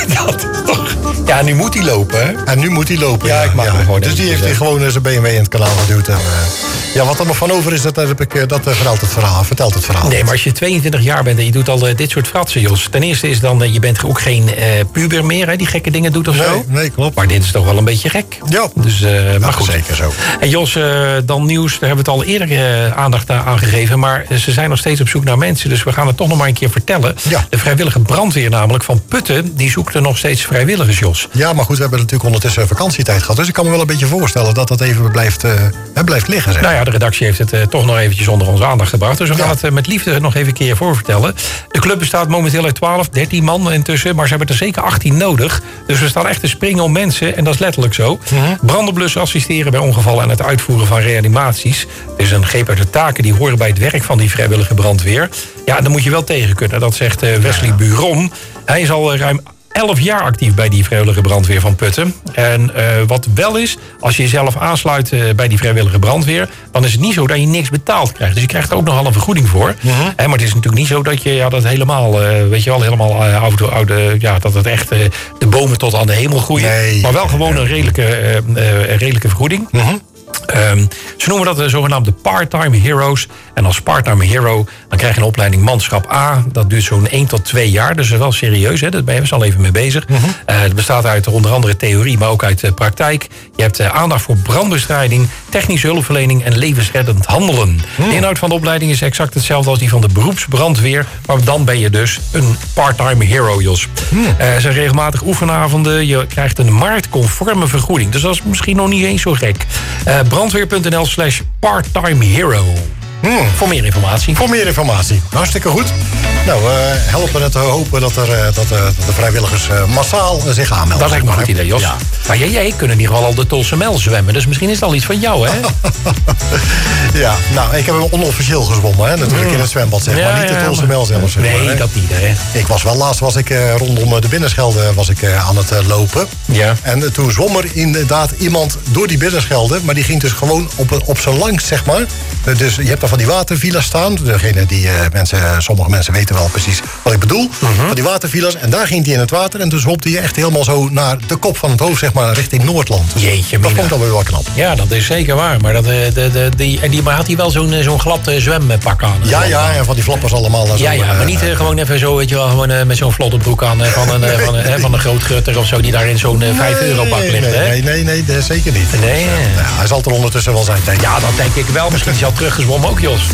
Ja, nu moet hij lopen, hè? En nu moet hij lopen. Ja, ja. ik mag ja. hem gewoon. Dus die heeft hij gewoon zijn B M W in het kanaal geduwd. En, uh, ja, wat er nog van over is, dat, heb ik, dat uh, vertelt, het verhaal, vertelt het verhaal. Nee, maar als je tweeëntwintig jaar bent en je doet al uh, dit soort fratsen, Jos. Ten eerste is dan, uh, je bent ook geen uh, puber meer, hè, die gekke dingen doet of nee, zo. Nee, klopt. Maar dit is toch wel een beetje gek. Ja, dus, uh, maar goed. Zeker zo. En Jos, uh, dan nieuws, daar hebben we het al eerder uh, aandacht aan gegeven. Maar uh, ze zijn nog steeds op zoek naar mensen. Dus we gaan het toch nog maar een keer vertellen. Ja. De vrijwillige brandweer namelijk van Putten, die zoekt er nog steeds vrijwilligers, Jos. Ja, maar goed, we hebben natuurlijk ondertussen vakantietijd gehad. Dus ik kan me wel een beetje voorstellen dat dat even blijft, uh, blijft liggen. Zeg. Nou ja, de redactie heeft het uh, toch nog eventjes onder onze aandacht gebracht. Dus we gaan ja. het uh, met liefde nog even een keer voorvertellen. De club bestaat momenteel uit twaalf, dertien man intussen. Maar ze hebben er zeker achttien nodig. Dus we staan echt te springen om mensen. En dat is letterlijk zo. Mm-hmm. Brandenblussen assisteren bij ongevallen en het uitvoeren van reanimaties. Het is een greep uit de taken die horen bij het werk van die vrijwillige brandweer. Ja, daar moet je wel tegen kunnen. Dat zegt uh, Wesley ja. Buron. Hij is al uh, ruim elf jaar actief bij die vrijwillige brandweer van Putten. En uh, wat wel is, als je jezelf aansluit uh, bij die vrijwillige brandweer, dan is het niet zo dat je niks betaald krijgt. Dus je krijgt er ook nogal een vergoeding voor. Uh-huh. En, maar het is natuurlijk niet zo dat je ja, dat helemaal, uh, weet je wel, helemaal uh, oude, oude, ja, dat het echt uh, de bomen tot aan de hemel groeien. Nee. Maar wel gewoon een redelijke, uh, uh, redelijke vergoeding. Uh-huh. Um, ze noemen dat de zogenaamde part-time heroes. En als part-time hero, dan krijg je een opleiding manschap A. Dat duurt zo'n één tot twee jaar. Dus dat is wel serieus, hè? Daar ben je al even mee bezig. Uh-huh. Uh, het bestaat uit onder andere theorie, maar ook uit uh, praktijk. Je hebt uh, aandacht voor brandbestrijding, technische hulpverlening en levensreddend handelen. Uh-huh. De inhoud van de opleiding is exact hetzelfde als die van de beroepsbrandweer. Maar dan ben je dus een part-time hero, Jos. Uh-huh. Uh, er zijn regelmatig oefenavonden. Je krijgt een marktconforme vergoeding. Dus dat is misschien nog niet eens zo gek. Uh, brandweer.nl slash part-time hero. Hmm. Voor meer informatie. Voor meer informatie. Hartstikke goed. Nou, uh, helpen het te hopen dat, er, uh, dat, uh, dat de vrijwilligers uh, massaal uh, zich aanmelden. Dat lijkt me een goed idee, Jos. Ja. Maar jij, jij kunnen in ieder geval al de Tolse Mel zwemmen. Dus misschien is het al iets van jou, hè? Ja, nou, ik heb hem onofficieel gezwommen, hè? Natuurlijk mm. in het zwembad, zeg ja, maar. Niet ja, de Tolse Mel zelfs. Nee, maar, dat niet, hè? Ik was wel laatst, was ik uh, rondom de Binnenschelde was ik, uh, aan het uh, lopen. Ja. En uh, toen zwom er inderdaad iemand door die Binnenschelde. Maar die ging dus gewoon op, op zijn langst, zeg maar. Uh, dus je hebt daar van van die watervilla's staan. Degene die, uh, mensen, sommige mensen weten wel precies wat ik bedoel. Uh-huh. Van die watervilla's. En daar ging hij in het water. En dus hopte hij echt helemaal zo naar de kop van het hoofd, zeg maar, richting Noordland. Dus Jeetje, dat vond ik alweer wel knap. Ja, dat is zeker waar. Maar, dat, de, de, die, en die, maar had hij wel zo'n, zo'n glad uh, zwempak aan? Ja, ja, en van die flappers allemaal. Ja, ja, maar niet uh, gewoon even zo, weet je wel, gewoon uh, met zo'n vlotte broek aan uh, van, een, uh, van, uh, van een groot grutter of zo, die daar in zo'n uh, vijf euro pak ligt. Nee, hè? nee, nee, nee, nee, zeker niet. Nee, dus, uh, nou, hij zal er ondertussen wel zijn, denk ik. Ja, dat denk ik wel. Misschien is hij al teruggezwommen ook, Jos.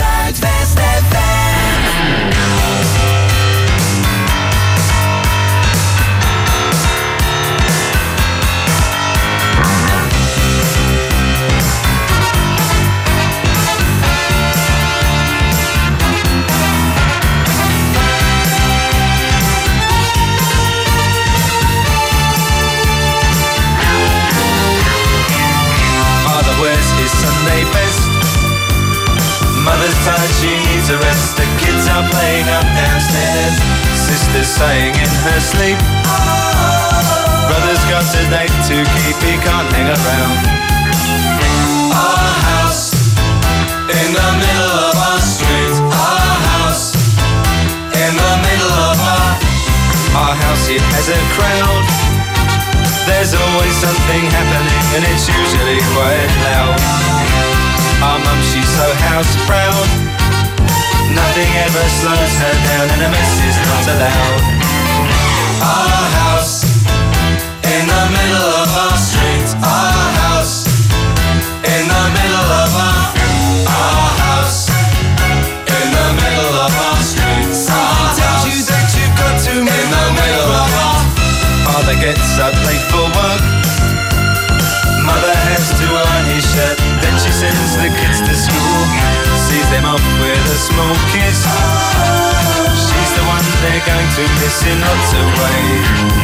Mother's tired, she needs a rest. The kids are playing up downstairs. Sister's sighing in her sleep. Brother's got a date to keep, he can't hang around. Our house in the middle of our street. Our house in the middle of our Our house, it has a crowd. There's always something happening and it's usually quite loud. Our mum, she's so house proud. Nothing ever slows her down and a mess is not allowed. Our house in the middle of our street. Our house in the middle of our Our house in the middle of our street. Our tells you that you've got to in the middle of our Father gets up late for work. Mother has to iron his shirt. Then she sends the kids to school. Sees them off with a small kiss. She's the one they're going to miss in lots of ways.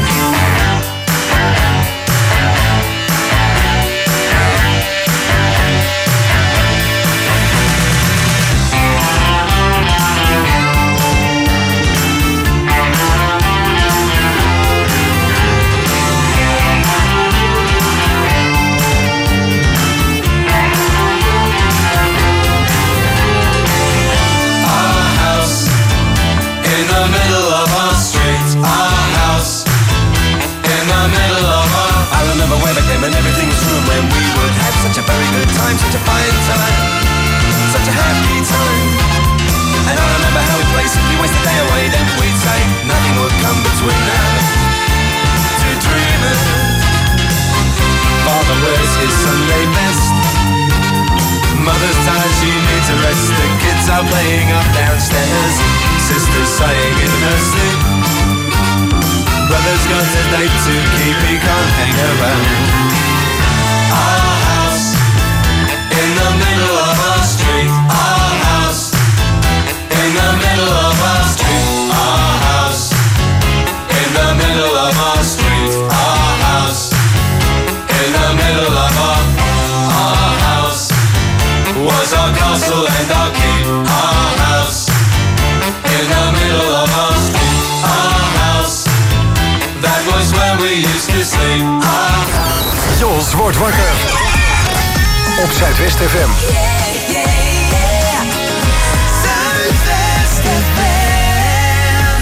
And everything was room when we would have such a very good time, such a fine time, such a happy time. And I remember how we played simply waste the day away. Then we'd say nothing would come between us. Two dreamers. Father wears his Sunday best. Mother's tired, she needs a rest. The kids are playing up downstairs. Sister's sighing in her sleep. Brother's got a date to keep, he can't hang around. Our house in the middle of our street. Our house in the middle of our street. Our house in the middle of our street. Our house in the middle of our Our house was our castle and our keep. Our house in the middle of our street. Our house, that was where we used to sleep. Jos wordt wakker. Op Zuidwest F M. Yeah, yeah, yeah. Zuidwest F M.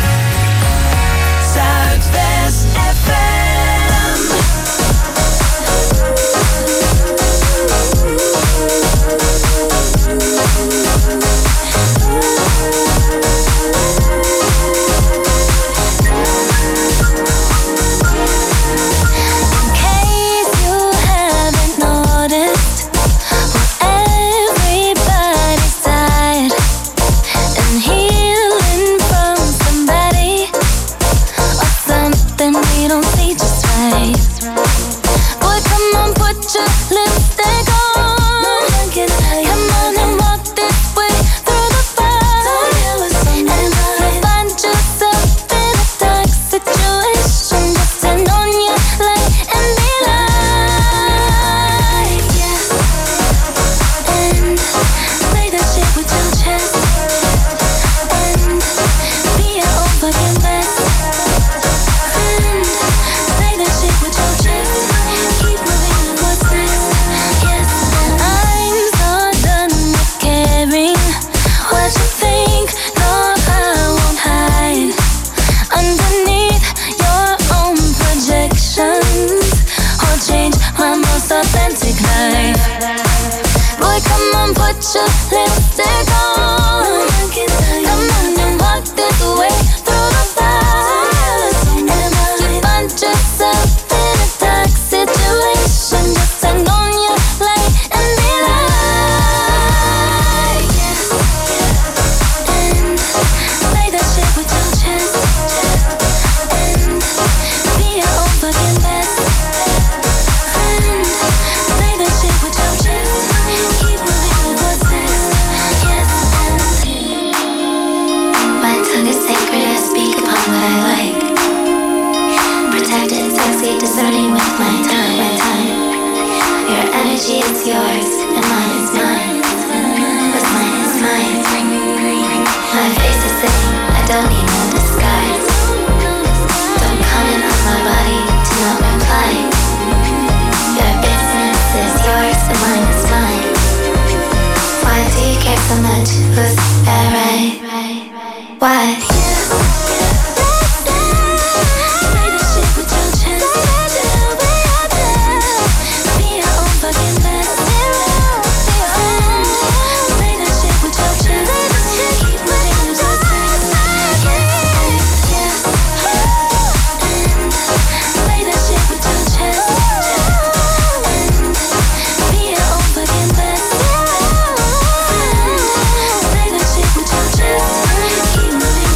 Zuidwest F M. In case you haven't noticed, put your lipstick on. Come on and walk this way through the fire. And if you find yourself in a dark situation, just turn on your light and be like, and play that shit with your chest, and be your own fucking best friend. Play that shit with your chest, keep moving with what's next. Yes, and my tongue is sacred, I speak upon what I like. Protected, sexy, discerning with my time, my time. Your energy is yours, and mine is mine. What's mine is mine. My face is saying, I don't need no disguise. Don't comment on my body to not reply. Your business is yours, and mine is mine. Why do you care so much? Who's that right? Why? Keep moving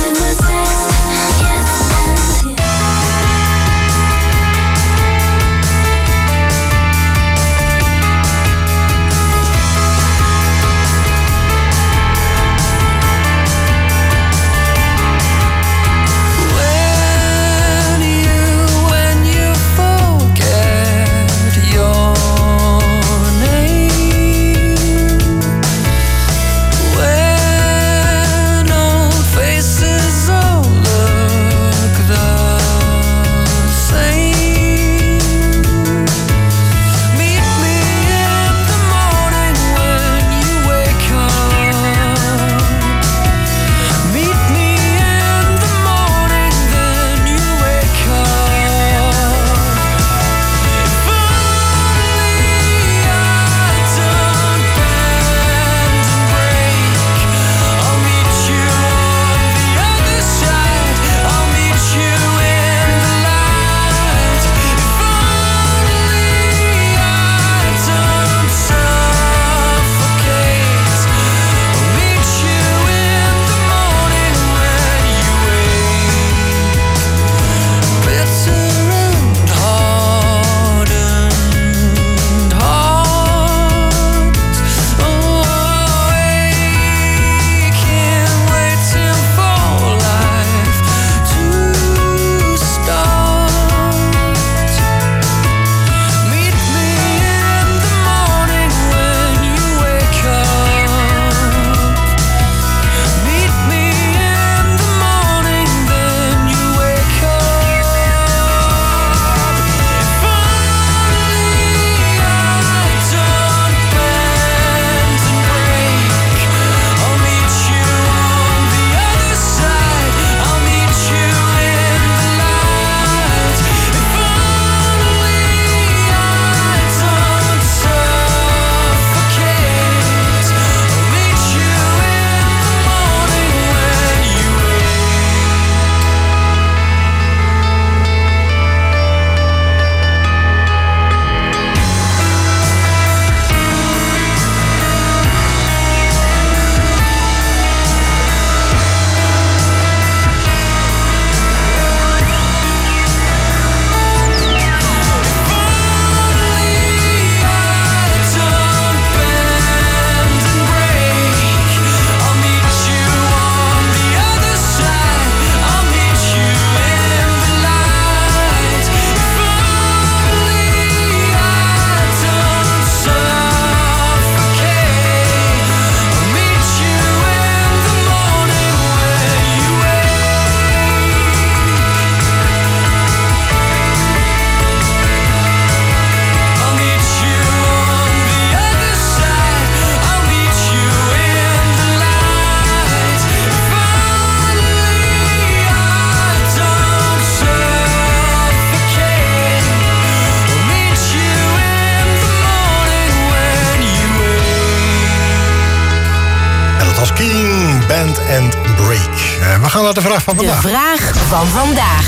Keen, Band and Break. Uh, we gaan naar de vraag van vandaag. De vraag van vandaag.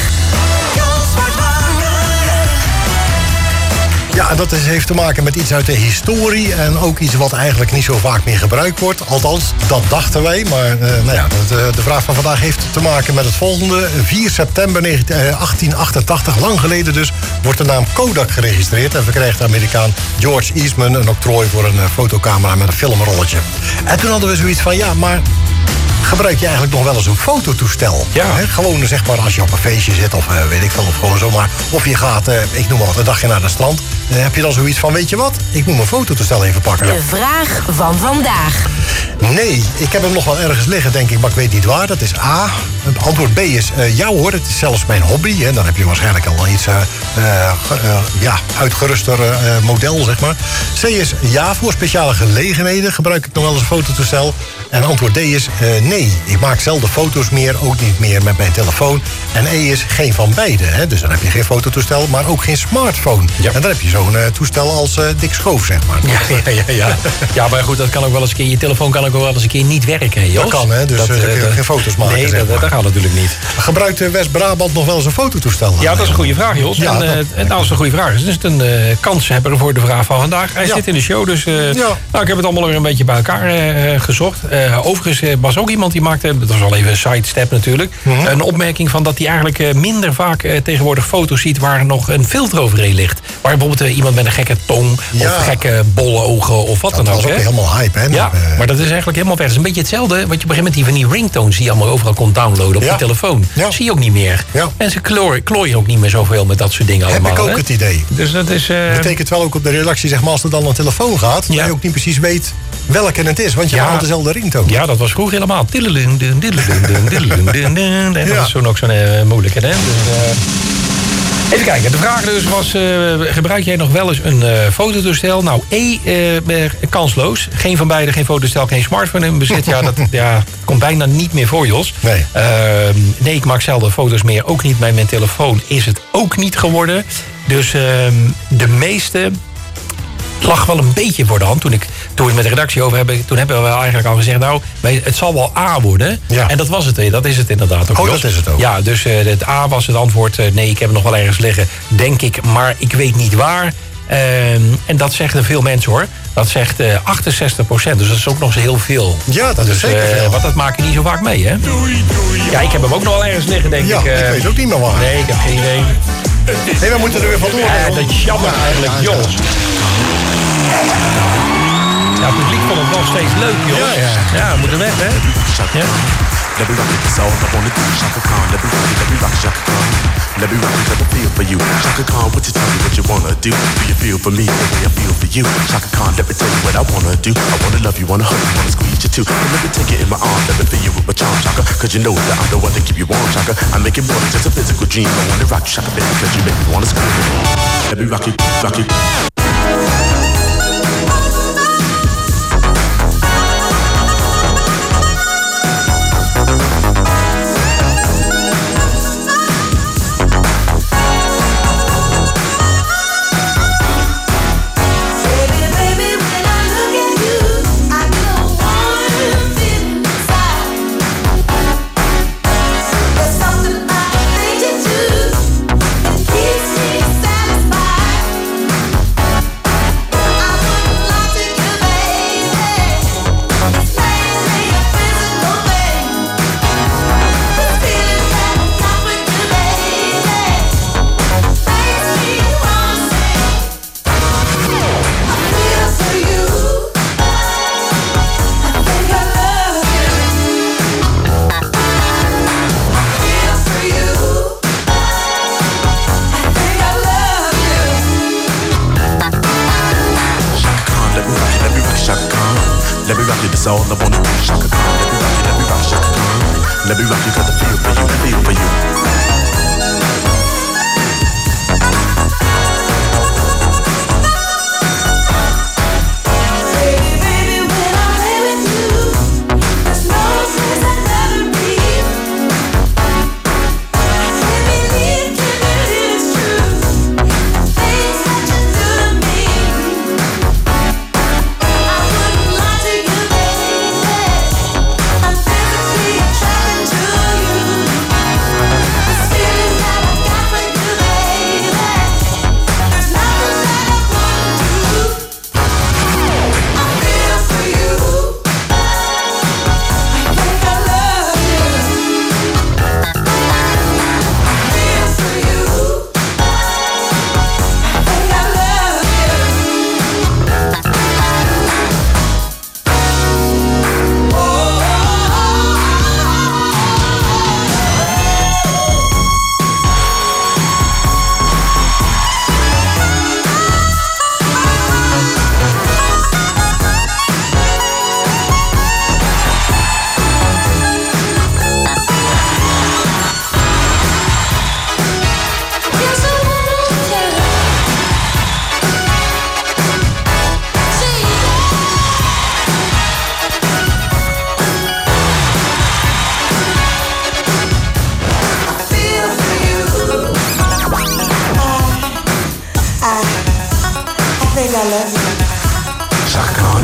Ja, en dat is, heeft te maken met iets uit de historie en ook iets wat eigenlijk niet zo vaak meer gebruikt wordt. Althans, dat dachten wij. Maar uh, nou ja, de, de vraag van vandaag heeft te maken met het volgende. vier september achttien achtentachtig, lang geleden dus, wordt de naam Kodak geregistreerd en verkrijgt de Amerikaan George Eastman een octrooi voor een uh, fotocamera met een filmrolletje. En toen hadden we zoiets van, ja, maar gebruik je eigenlijk nog wel eens een fototoestel? Ja. He, gewoon zeg maar als je op een feestje zit of uh, weet ik veel, of gewoon zomaar. Of je gaat, uh, ik noem maar wat, een dagje naar het strand. Dan heb je dan zoiets van, weet je wat? Ik moet mijn fototoestel even pakken. De vraag van vandaag. Nee, ik heb hem nog wel ergens liggen, denk ik, maar ik weet niet waar. Dat is A. Antwoord B is uh, ja hoor, het is zelfs mijn hobby. Hè. Dan heb je waarschijnlijk al iets uh, uh, ja, uitgeruster uh, model, zeg maar. C is ja, voor speciale gelegenheden gebruik ik nog wel eens een fototoestel. En antwoord D is uh, nee, ik maak zelden foto's meer, ook niet meer met mijn telefoon. En E is geen van beide. Hè. Dus dan heb je geen fototoestel, maar ook geen smartphone. Ja. En dan heb je zo'n uh, toestel als uh, Dick Schoof, zeg maar. Ja, ja, ja, ja. Ja, maar goed, dat kan ook wel eens een keer. Je telefoon kan ook wel eens een keer niet werken, Jos. Dat kan, hè? Dus dat, uh, dan kun je uh, geen foto's maken. Nee, zeg dat, maar. dat gaat natuurlijk niet. Gebruikt uh, West-Brabant nog wel eens een fototoestel? Ja, dat is een goede vraag, Jos. Ja, en, uh, dat... en als het een goede vraag is, dan is het een uh, kanshebber voor de vraag van vandaag. Hij ja. zit in de show, dus uh, ja. nou, ik heb het allemaal weer een beetje bij elkaar uh, gezocht. Uh, overigens uh, was ook iemand die maakte, dat was al even een sidestep natuurlijk, mm-hmm. een opmerking van dat hij eigenlijk uh, minder vaak uh, tegenwoordig foto's ziet waar nog een filter overheen ligt. Waar bijvoorbeeld uh, iemand met een gekke tong ja. of gekke bolle ogen of wat dat dan ook. Dat was ook hè? helemaal hype, hè? Ja, uh, maar dat is eigenlijk helemaal weg. Het is een beetje hetzelfde wat je op een gegeven moment die van die ringtones die je allemaal overal kon downloaden op ja. je telefoon. Ja. Zie je ook niet meer. Ja. En ze klooien, klooien ook niet meer zoveel met dat soort dingen allemaal. Heb ik ook hè? het idee. Dus dat is... Uh... betekent wel ook op de redactie, zeg maar, als er dan een telefoon gaat, ja. dat je ook niet precies weet welke het is, want je ja. hebt allemaal dezelfde ringtone. Ja, dat was vroeger helemaal. En dat is zo'n ook zo'n uh, moeilijke, hè? Dus, uh... even kijken, de vraag dus was, uh, gebruik jij nog wel eens een uh, fototoestel? Nou, E, uh, kansloos. Geen van beide, geen fototoestel, geen smartphone in bezit. Ja, dat ja, komt bijna niet meer voor, Jos. Nee. Uh, nee, ik maak zelden foto's meer. Ook niet bij mijn telefoon is het ook niet geworden. Dus uh, de meeste... lag wel een beetje voor de hand. Toen ik, toen we het met de redactie over hebben, toen hebben we wel eigenlijk al gezegd, nou, het zal wel A worden. Ja. En dat was het. Dat is het inderdaad ook. Oh, dat is het ook. Ja, dus uh, het A was het antwoord. Uh, nee, ik heb het nog wel ergens liggen, denk ik, maar ik weet niet waar. Uh, en dat zeggen veel mensen, hoor. Dat zegt uh, achtenzestig procent. Dus dat is ook nog eens heel veel. Ja, dat dus, is zeker uh, veel. Want dat maak je niet zo vaak mee, hè? Doei, doei. Ja, ik heb hem ook nog wel ergens liggen, denk ja, ik. Uh, ik weet ook niet meer waar. Nee, ik heb geen idee. Nee, we moeten er weer vandoor. Ja, dat is jammer ja, eigenlijk, ja, Jos. Ja, het publiek vond het nog steeds leuk, Jos. Ja, ja. Ja, we moeten weg, hè? Ja. Let me rock it, that's all I wanna do. Chaka Khan, let me rock it, let me rock Chaka Khan. Let me rock it, let me feel for you. Chaka Khan, what you tell me what you wanna do? Do you feel for me the way I feel for you? Chaka Khan, let me tell you what I wanna do. I wanna love you, wanna hug you, wanna squeeze you too. And let me take it in my arms, let me feel you with my charm, Chaka. Cause you know that I'm the one that keep you warm, Chaka. I make it more than just a physical dream. I wanna rock you, Chaka, baby, cause you make me wanna scream. Let me rock you, rock you. That's all I wanna do. Chaka Khan, let me rock you, let me rock Chaka Khan. Let me rock you, got the feel for you, feel for you.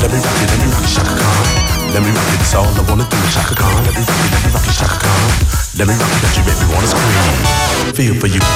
let me rock it, let me rock it, Shaka Khan. Let me rock it, it's all I wanna do, Shaka Khan. Let me rock it, let me rock it, Shaka Khan. Let me rock it, that you make me wanna scream. Feel for you.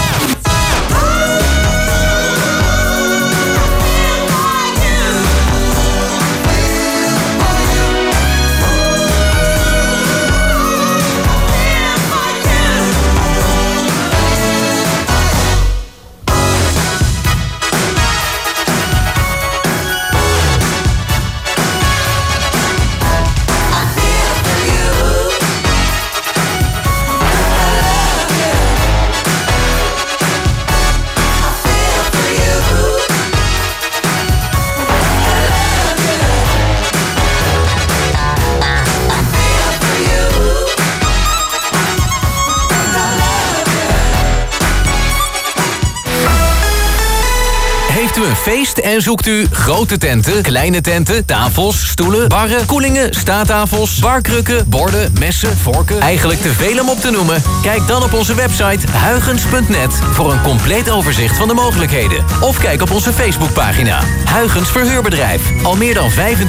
Heeft u een feest en zoekt u grote tenten, kleine tenten, tafels, stoelen, barren, koelingen, staattafels, barkrukken, borden, messen, vorken, eigenlijk te veel om op te noemen? Kijk dan op onze website huygens punt net voor een compleet overzicht van de mogelijkheden. Of kijk op onze Facebookpagina Huygens Verhuurbedrijf. Al meer dan vijfentwintig